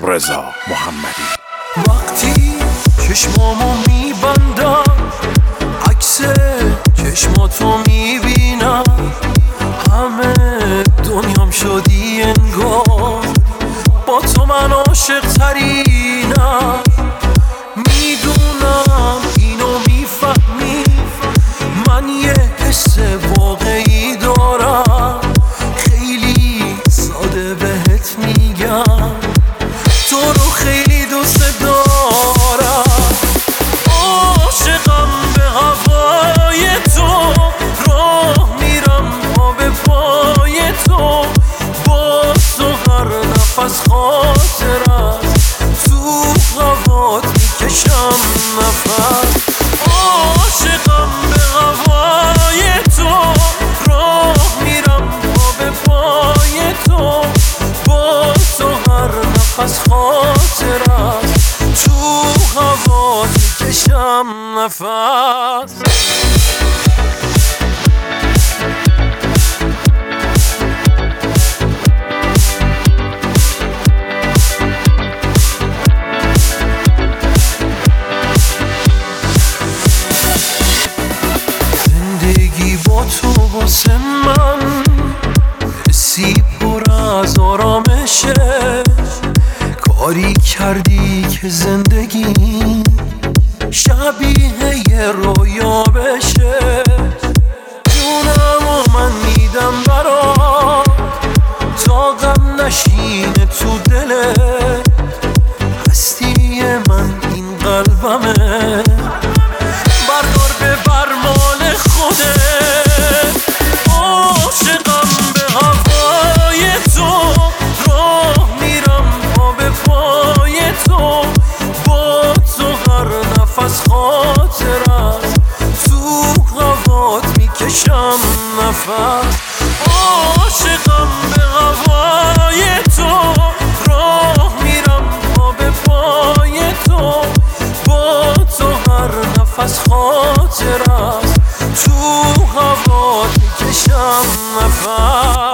رضا محمدی. وقتی چشمامو میبندم عکس چشماتو میبینم، همه دنیام شدی انگار، با تو من عاشق ترینم. میدونم اینو میفهمی، من یه حس واقعی دارم، خیلی ساده بهت میگم تو رو خیلی دوست دارم. عاشقم به هوای تو، راه میرم پا به پای تو، با تو هر نفس خاطرت، تو هوات میکشم نفس. عاشقم به هوای تو، راه میرم پا به پای تو، با تو هر نفس خاطرت، تو هوات میکشم نفس. زندگی با تو واسه من حسی پر از آرامشه، کاری کردی که زندگی شبیه یه رویا بشه. جونم و من میدم برات تا غم نشینه تو دلت، هستی من این قلبمه، بردار ببر مال خودت. عاشقم به هوای تو، راه میرم پا به پای تو، با تو هر نفس خاطرت، تو هوات میکشم نفس. عاشقم به هوای تو، راه میرم پا به پای تو، با تو هر نفس خاطرت، تو هوات میکشم نفس.